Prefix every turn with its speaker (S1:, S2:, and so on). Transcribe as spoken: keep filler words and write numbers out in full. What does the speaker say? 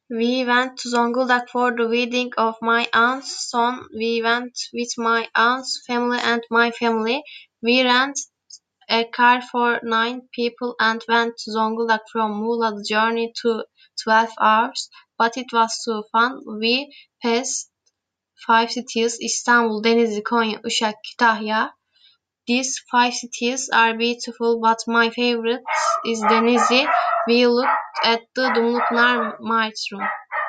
S1: We went to Zonguldak for the wedding of my aunt's son. We went with my aunt's family and my family. We rented a car for nine people and went to Zonguldak from Muğla. The journey took twelve hours, but it was so fun. We passed five cities: Istanbul, Denizli, Konya, Uşak, Kütahya. These five cities are beautiful, but my favorite is Denizli. We looked at the Dumlupınar Martyr.